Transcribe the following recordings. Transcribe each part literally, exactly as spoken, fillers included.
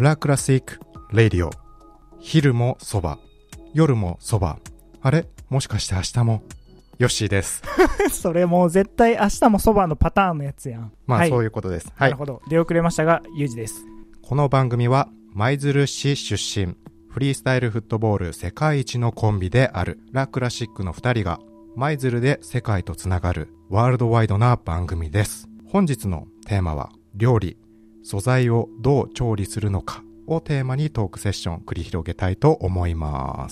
ラクラシックレディオ。昼もそば、夜もそば。あれ、もしかして明日もヨッシーですそれもう絶対明日もそばのパターンのやつやん。 まあ、 はい、 そういうことです。はい、 なるほど。出遅れましたがユージです。 この番組は舞鶴市出身フリースタイルフットボール世界一のコンビであるラ・クラシックのふたりが舞鶴で世界とつながるワールドワイドな番組です。本日のテーマは料理、素材をどう調理するのかをテーマにトークセッション繰り広げたいと思います。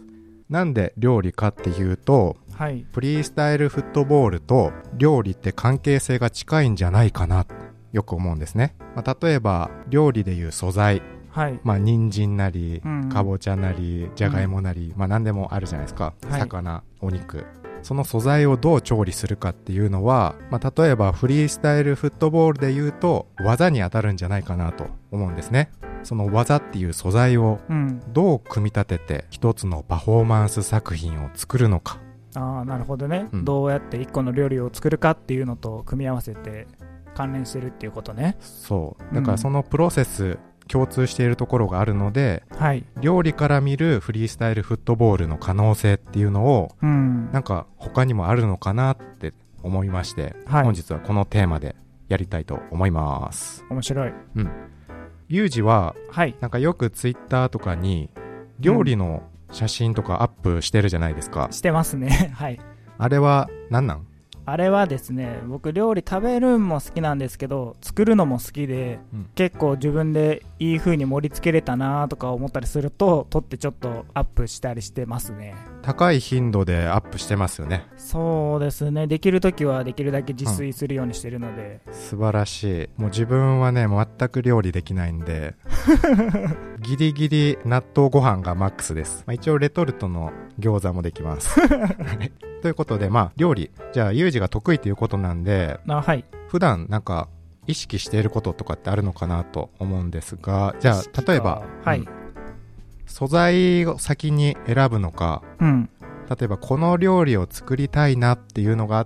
なんで料理かっていうと、 はい、 フリースタイルフットボールと料理って関係性が近いんじゃないかなよく思うんですね。まあ、例えば料理でいう素材、 はい、 まあ人参なり、 うん、 かぼちゃなりじゃがいもなり、うん、まあ何でもあるじゃないですか、はい、魚、お肉。その素材をどう調理するかっていうのは、まあ、例えばフリースタイルフットボールでいうと技に当たるんじゃないかなと思うんですね。その技っていう素材をどう組み立てて一つのパフォーマンス作品を作るのか。 ああ、なるほどね、うん、どうやって一個の料理を作るかっていうのと組み合わせて関連してるっていうことね。 そうだからそのプロセス、うん、共通しているところがあるので、はい、料理から見るフリースタイルフットボールの可能性っていうのを、うん、なんか他にもあるのかなって思いまして、はい、本日はこのテーマでやりたいと思います。 面白い。 うん。ユージは、はい、なんかよくツイッターとかに料理の写真とかアップしてるじゃないですか。 うん、してますね。はい。 あれは何なん？ あれはですね、僕料理食べるのも好きなんですけど作るのも好きで、うん、結構自分でいい風に盛り付けれたなとか思ったりすると撮ってちょっとアップしたりしてますね。 高い頻度でアップしてますよね。 そうですね、できるときはできるだけ自炊するようにしてるので、 うん、素晴らしい。もう自分はね全く料理できないんでギリギリ納豆ご飯がマックスです。まあ、一応レトルトの餃子もできますということで、まあ料理じゃあユージが得意ということなんで、 あ、はい、 普段なんか意識していることとかってあるのかなと思うんですが、じゃあ例えば、 はい、うん、 素材を先に選ぶのか、うん、例えばこの料理を作りたいなっていうのがあって、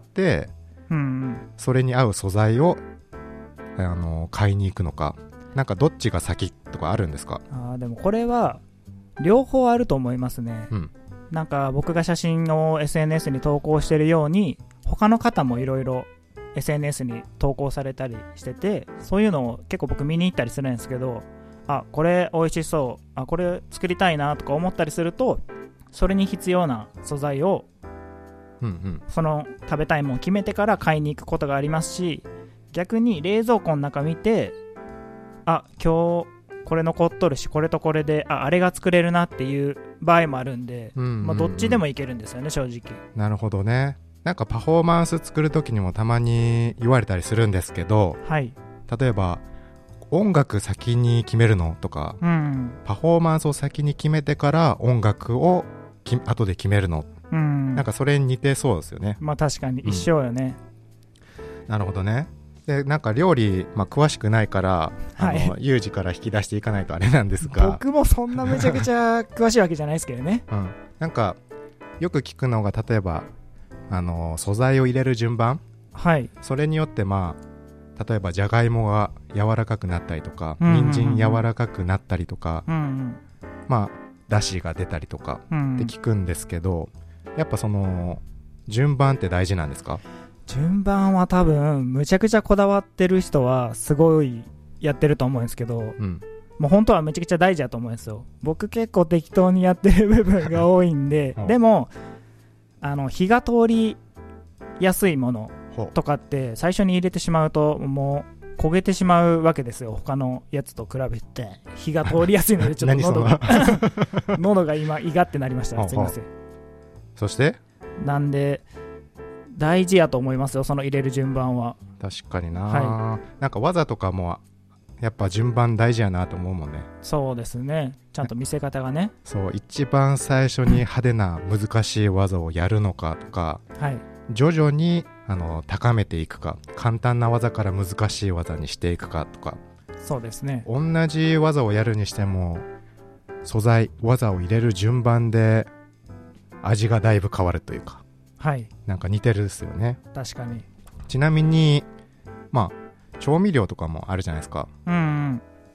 うんうん、それに合う素材をあの買いに行くのか、なんかどっちが先とかあるんですか？ あ、でもこれは両方あると思いますね。うん、なんか僕が写真を エスエヌエス に投稿してるように他の方もいろいろ エスエヌエス に投稿されたりしてて、そういうのを結構僕見に行ったりするんですけど、あ、これ美味しそう、あ、これ作りたいなとか思ったりすると、それに必要な素材を、うんうん、その食べたいものを決めてから買いに行くことがありますし、逆に冷蔵庫の中見て、あ、今日これ残っとるしこれとこれで あ, あれが作れるなっていう場合もあるんで、うんうんうん、まあ、どっちでもいけるんですよね、正直。なるほどね。なんかパフォーマンス作るときにもたまに言われたりするんですけど、はい、例えば音楽先に決めるのとか、うん、パフォーマンスを先に決めてから音楽をき後で決めるの、うん、なんかそれに似てそうですよね。 まあ確かに一緒よね、 うん、なるほどね。でなんか料理、まあ、詳しくないから、はい、あのユージから引き出していかないとあれなんですが、 僕もそんなめちゃくちゃ詳しいわけじゃないですけどね、 うん、なんかよく聞くのが例えばあの素材を入れる順番、はい、それによってまあ例えばじゃがいもが柔らかくなったりとか、うんうんうん、人参柔らかくなったりとか、うんうん、まあだしが出たりとかって聞くんですけど、うん、やっぱその順番って大事なんですか？ 順番は多分むちゃくちゃこだわってる人はすごいやってると思うんですけど、うん、もう本当はめちゃくちゃ大事だと思うんですよ。僕結構適当にやってる部分が多いんででもあの火が通りやすいものとかって最初に入れてしまうともう焦げてしまうわけですよ。他のやつと比べて火が通りやすいのでちょっと喉が喉が今イガってなりました。すいません。 そしてなんで大事やと思いますよ、その入れる順番は。 確かにな、はい、なんか技とかもやっぱ順番大事やなと思うもんね。 そうですね、ちゃんと見せ方がね。 そう、一番最初に派手な難しい技をやるのかとか、はい、徐々にあの高めていくか、簡単な技から難しい技にしていくかとか。 そうですね、 同じ技をやるにしても素材技を入れる順番で味がだいぶ変わるというか、はい、なんか似てるですよね。 確かに。 ちなみにまあ調味料とかもあるじゃないですか、うんうん、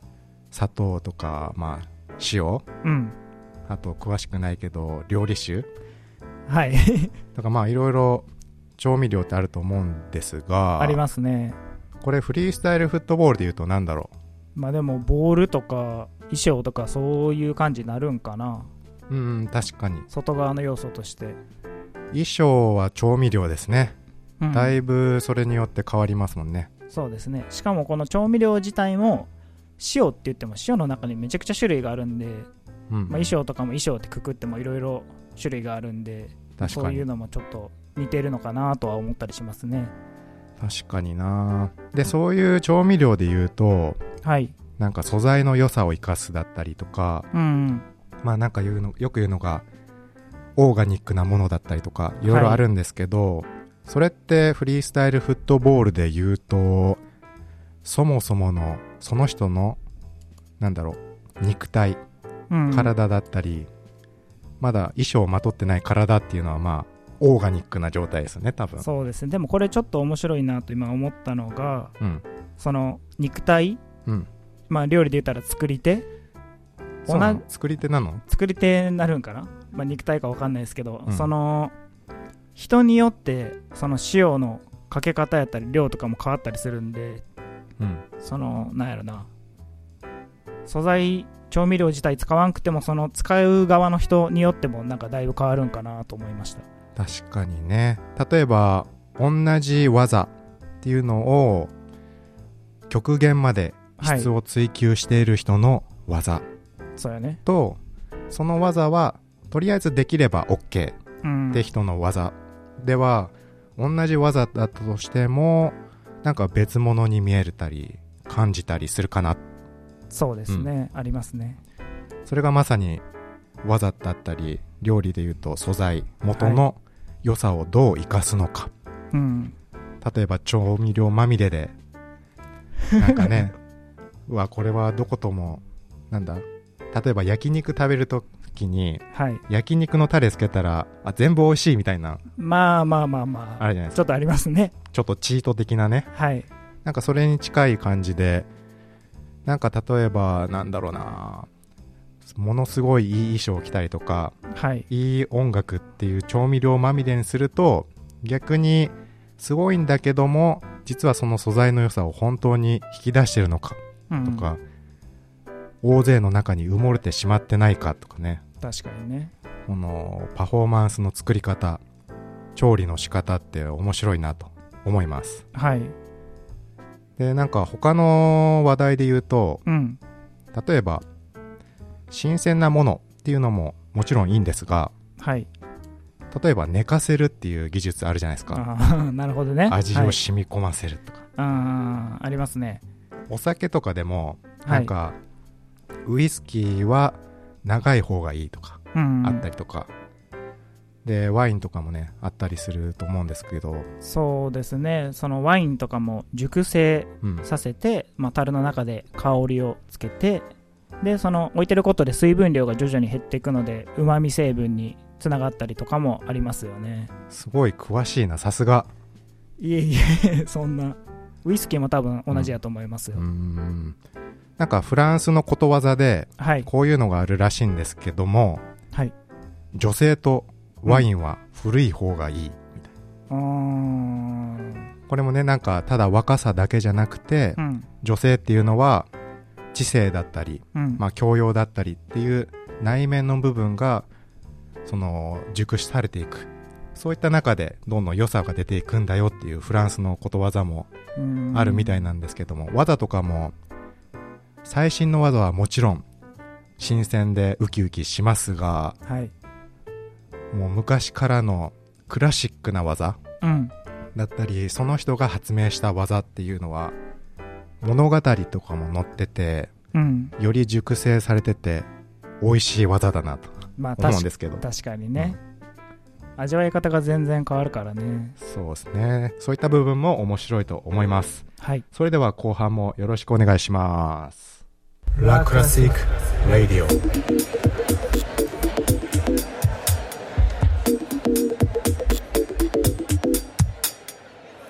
砂糖とか、まあ、塩、 うん、 あと詳しくないけど料理酒、 はいとかまあいろいろ調味料ってあると思うんですが、 ありますね。 これフリースタイルフットボールでいうとなんだろう。まあでもボールとか衣装とかそういう感じになるんかな。 うん、確かに外側の要素として。 衣装は調味料ですね、うん、だいぶそれによって変わりますもんね。 そうですね。しかもこの調味料自体も塩って言っても塩の中にめちゃくちゃ種類があるんで、うん、まあ、衣装とかも衣装ってくくってもいろいろ種類があるんで、 確かにそういうのもちょっと似てるのかなとは思ったりしますね。 確かにな。で、そういう調味料で言うと、 はい、 なんか素材の良さを生かすだったりとか、 うん、 まあなんか言うのよく言うのがオーガニックなものだったりとかいろいろあるんですけど、はい、それってフリースタイルフットボールで言うと、そもそものその人のなんだろう肉体、うん、体だったり、まだ衣装をまとってない体っていうのはまあオーガニックな状態ですね、多分。 そうですね。でもこれちょっと面白いなと今思ったのが、 うん、 その肉体、 うん、 まあ料理で言ったら作り手、 そうなの？作り手なの？ 作り手になるんかな、まあ、肉体か分かんないですけど、うん、その人によってその塩のかけ方やったり量とかも変わったりするんで、 うん、 そのなんやろな、素材調味料自体使わんくてもその使う側の人によってもなんかだいぶ変わるんかなと思いました。 確かにね。例えば同じ技っていうのを極限まで質を追求している人の技、はい、 そうやね、 とその技はとりあえずできれば OK って人の技、うん、では同じ技だったとしてもなんか別物に見えたり感じたりするかな。 そうですね、うん、ありますね。 それがまさに技だったり料理でいうと素材元の良さをどう生かすのか、 はい、うん、 例えば調味料まみれでなんかねうわこれはどこともなんだ、例えば焼肉食べるときに、はい、焼肉のタレつけたらあ全部美味しいみたいな、 まあまあまあまああるじゃないですか。 ちょっとありますね。 ちょっとチート的なね、 はい、 なんかそれに近い感じで、なんか例えばなんだろうな、ものすごいいい衣装を着たりとか、 はい、 いい音楽っていう調味料まみれにすると逆にすごいんだけども実はその素材の良さを本当に引き出してるのかとか、うん、大勢の中に埋もれてしまってないかとかね。 確かにね。 このパフォーマンスの作り方、調理の仕方って面白いなと思います。 はい。 でなんか他の話題で言うと、 うん、 例えば新鮮なものっていうのももちろんいいんですが、 はい、 例えば寝かせるっていう技術あるじゃないですか。 あなるほどね。 味を染み込ませるとか、 はい、あ, ありますね。 お酒とかでもなんか、はい、ウイスキーは長い方がいいとかあったりとか、うんうん、でワインとかもねあったりすると思うんですけど、 そうですね。そのワインとかも熟成させて、うんまあ、樽の中で香りをつけて、でその置いてることで水分量が徐々に減っていくのでうまみ成分につながったりとかもありますよね。 すごい詳しいな、さすが。 いえいえそんな。ウイスキーも多分同じやと思いますよ。 うん、うーんなんかフランスのことわざでこういうのがあるらしいんですけども、 はい、 女性とワインは古い方がいいみたいな、 うん、 これもねなんかただ若さだけじゃなくて、うん、女性っていうのは知性だったり、うんまあ、教養だったりっていう内面の部分がその熟知されていく、そういった中でどんどん良さが出ていくんだよっていうフランスのことわざもあるみたいなんですけども、技とかも最新の技はもちろん新鮮でウキウキしますが、 はい、 もう昔からのクラシックな技、 うん、 だったりその人が発明した技っていうのは物語とかも載ってて、 うん、 より熟成されてて美味しい技だなと思うんですけど、 まあ、確かにね、うん、味わい方が全然変わるからね。 そうですね。そういった部分も面白いと思います、 はい、 それでは後半もよろしくお願いします。ラクラシックラディオ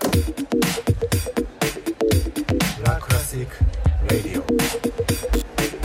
ラクラシックラディオ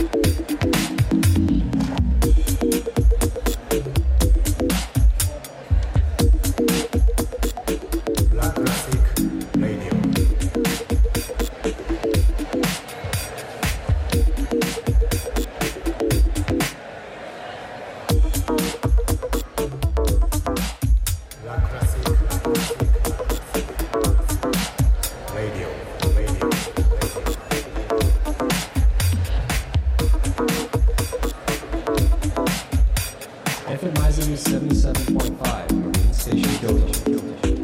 エフエム 舞鶴 セブンティーセブンポイントファイブ Marine Station Kyoto.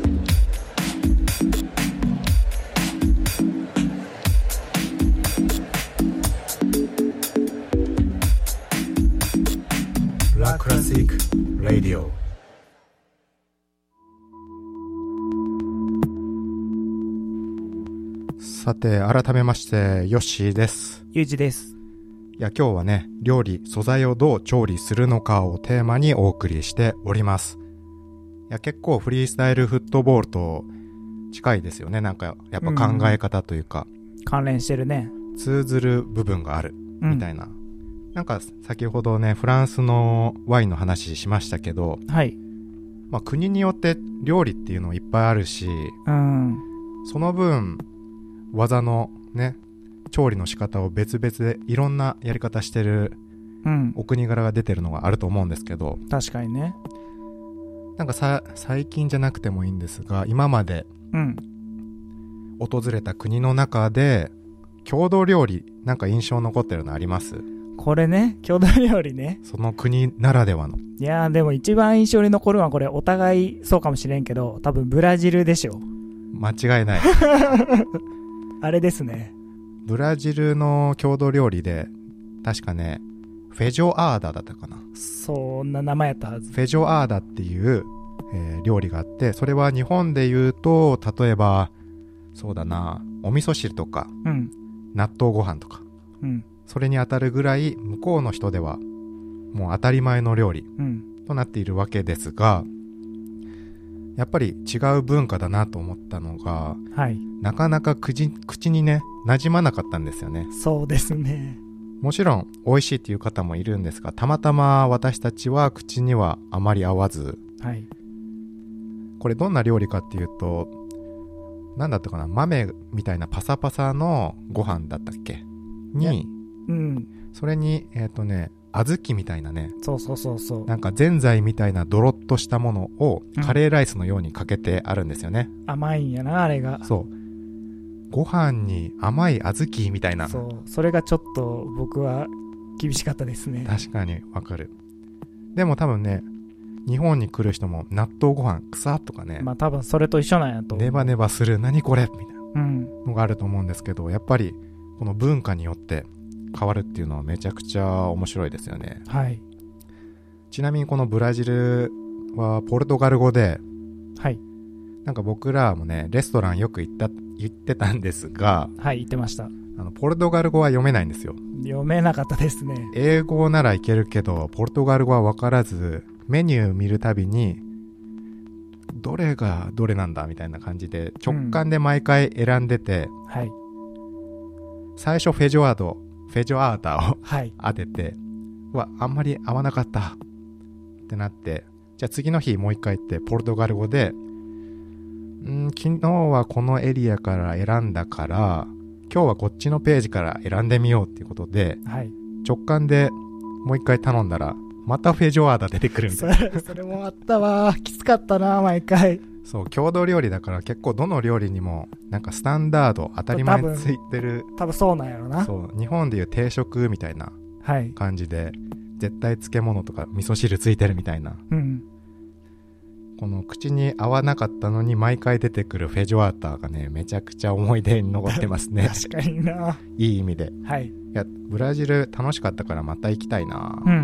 La Classic Radio。さて、改めまして、ヨッシーです。 ゆうじです。 いや、今日はね、料理、素材をどう調理するのかをテーマにお送りしております。いや、結構フリースタイルフットボールと近いですよね。なんか、やっぱ考え方というか。 うん、関連してるね。 通ずる部分がある、みたいな。うん、なんか、先ほどね、フランスのワインの話しましたけど、 はい。 まあ、国によって料理っていうのいっぱいあるし、 うん。 その分、技のね、調理の仕方を別々でいろんなやり方してる、うん、お国柄が出てるのがあると思うんですけど、 確かにね。 なんかさ、最近じゃなくてもいいんですが、今まで訪れた国の中で郷土料理なんか印象残ってるのあります？ これね、郷土料理ね。 その国ならではの。 いやー、でも一番印象に残るのはこれ、お互いそうかもしれんけど、多分ブラジルでしょ。 間違いない。 あれですね。 ブラジルの郷土料理で、確かね、フェジョアーダだったかな。 そんな名前やったはず。 フェジョアーダっていう、えー、料理があって、それは日本で言うと、例えば、そうだな、お味噌汁とか、うん、納豆ご飯とか、うん、それに当たるぐらい、向こうの人では、もう当たり前の料理となっているわけですが、やっぱり違う文化だなと思ったのが、はい、なかなか口、口にね、馴染まなかったんですよね。 そうですね。 もちろん美味しいっていう方もいるんですが、たまたま私たちは口にはあまり合わず、はい、これどんな料理かっていうと、なんだったかな、豆みたいなパサパサのご飯だったっけに、うん、それにえっとね、小豆みたいなね、 そうそうそうそう、 なんかぜんざいみたいなドロッとしたものをカレーライスのようにかけてあるんですよね、 うん、甘いんやなあれが。 そう、ご飯に甘い小豆みたいな。 そう、それがちょっと僕は厳しかったですね。 確かにわかる。でも多分ね、日本に来る人も納豆ご飯草とかね、 まあ多分それと一緒なんやと。 ネバネバする何これみたいなのがあると思うんですけど、やっぱりこの文化によって変わるっていうのはめちゃくちゃ面白いですよね。 はい。 ちなみにこのブラジルはポルトガル語で、 はい。 なんか僕らもね、レストランよく行った言ってたんですが、 はい、言ってました。 あのポルトガル語は読めないんですよ。 読めなかったですね。 英語ならいけるけど、ポルトガル語は分からず、メニュー見るたびにどれがどれなんだみたいな感じで直感で毎回選んでて、うん、はい。最初フェジョアード、フェジョアータを、はい、当てて、うわ、あんまり合わなかったってなって、じゃあ次の日もう一回行ってポルトガル語で、ん昨日はこのエリアから選んだから今日はこっちのページから選んでみようっていうことで、はい、直感でもう一回頼んだらまたフェジョアーダ出てくるみたいな。 それ、それもあったわ。きつかったな毎回。 そう、郷土料理だから結構どの料理にもなんかスタンダード当たり前についてる。 多分、多分そうなんやろな。 そう、日本でいう定食みたいな感じで、はい、絶対漬物とか味噌汁ついてるみたいな、うん、この口に合わなかったのに毎回出てくるフェジョアータがね、めちゃくちゃ思い出に残ってますね。 確かにな。 いい意味で。 はい。 いや、ブラジル楽しかったからまた行きたいな。うん。うん。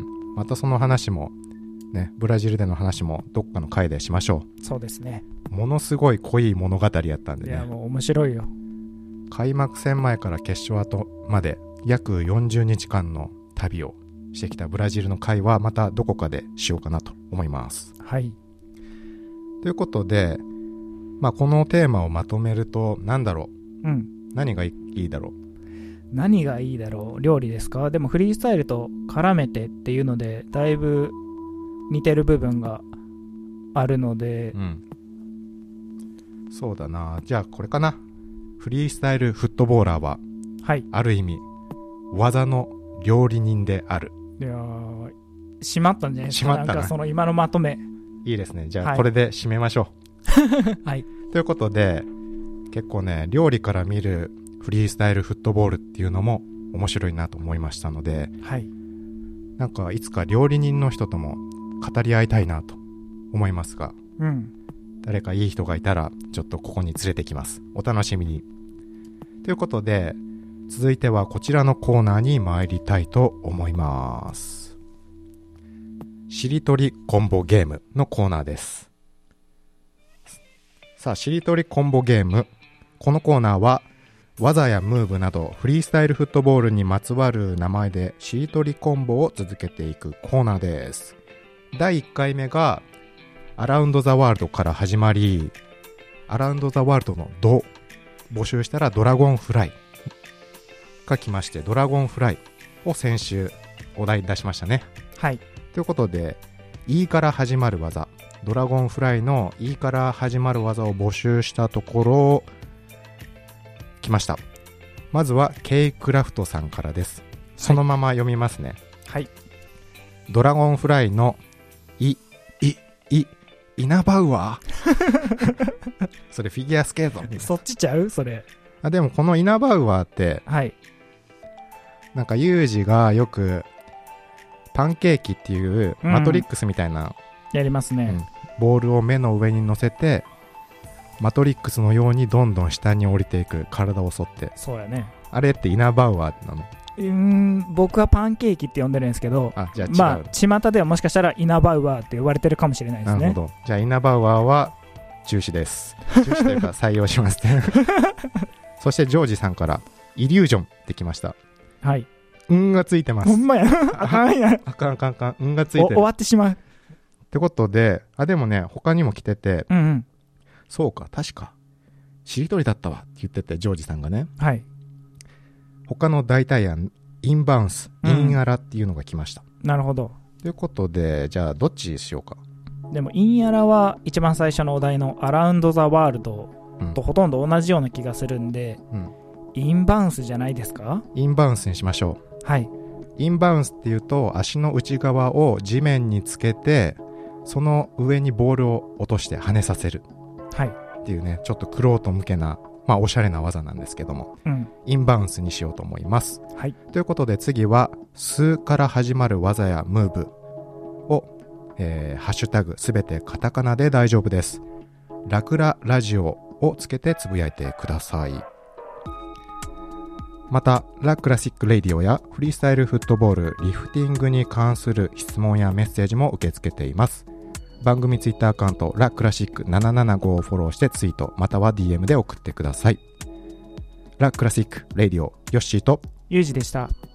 またその話もね、ブラジルでの話もどっかの回でしましょう。そうですね。 ものすごい濃い物語やったんでね。 いや、もう面白いよ。 開幕戦前から決勝後まで約よんじゅうにちかんの旅をしてきたブラジルの回はまたどこかでしようかなと思います。 はい。 ということで、まあこのテーマをまとめると何だろう。うん。何がいいだろう。 何がいいだろう。料理ですか？でもフリースタイルと絡めてっていうのでだいぶ似てる部分があるので、うん、 そうだな。じゃあこれかな。フリースタイルフットボーラーは、はい、ある意味技の料理人である。 いやー、締まったんじゃないですか。 締まったな。 なんかその今のまとめいいですね。じゃあこれで締めましょう。はい。 ということで、結構ね、料理から見るフリースタイルフットボールっていうのも面白いなと思いましたので、はい。なんかいつか料理人の人とも語り合いたいなと思いますが、 うん、 誰かいい人がいたらちょっとここに連れてきます。お楽しみに。ということで、続いてはこちらのコーナーに参りたいと思います。しりとりコンボゲームのコーナーです。さあ、しりとりコンボゲーム。このコーナーは技やムーブなどフリースタイルフットボールにまつわる名前でしりとりコンボを続けていくコーナーです。だいいっかいめがアラウンドザワールドから始まり、アラウンドザワールドのド募集したらドラゴンフライが来まして、ドラゴンフライを先週お題出しましたね。 はい。 ということで、E から始まる技、ドラゴンフライの E から始まる技を募集したところ来ました。まずは K クラフトさんからです。そのまま読みますね。 はい。 ドラゴンフライのイイイイナバウアーそれフィギュアスケート。 そっちちゃうそれ。 あ、でもこのイナバウアーって、 はい、 なんかユージがよくパンケーキっていうマトリックスみたいな、 うん、やりますね、 うん、ボールを目の上に乗せてマトリックスのようにどんどん下に降りていく、体を沿って。 そうやね。 あれってイナバウアーなの？ うーん、僕はパンケーキって呼んでるんですけど、 あ、じゃあ違う。 まあ巷ではもしかしたらイナバウアーって呼ばれてるかもしれないですね。 なるほど。じゃあイナバウアーは中止です。中止というか採用しますねそしてジョージさんからイリュージョンってきました。 はい。 運がついてます。 ほんまやあかんやあかんあかんあかん。運がついてる。 終わってしまうってことで、あ、でもね、他にも来てて、 うんうん、 そうか、確かしりとりだったわって言ってて、ジョージさんがね。 はい。 他の代替案、インバウンス、インアラっていうのが来ました。 なるほど。 ということで、じゃあどっちしようか。 でもインアラは一番最初のお題のアラウンドザワールドとほとんど同じような気がするんで、うん、インバウンスじゃないですか？ インバウンスにしましょう。 はい。 インバウンスっていうと、足の内側を地面につけて、その上にボールを落として跳ねさせる。 はい。 っていうね、ちょっと玄人向けな、まあおしゃれな技なんですけども、うん、インバウンスにしようと思います。 はい。 ということで次は、スから始まる技やムーブを、えー、ハッシュタグすべてカタカナで大丈夫です。ラクララジオをつけてつぶやいてください。また、ラクラシックレディオやフリースタイルフットボール、リフティングに関する質問やメッセージも受け付けています。番組ツイッターアカウントラクラシックななななごをフォローしてツイートまたは ディーエム で送ってください。ラクラシックレディオ、ヨッシーとユージでした。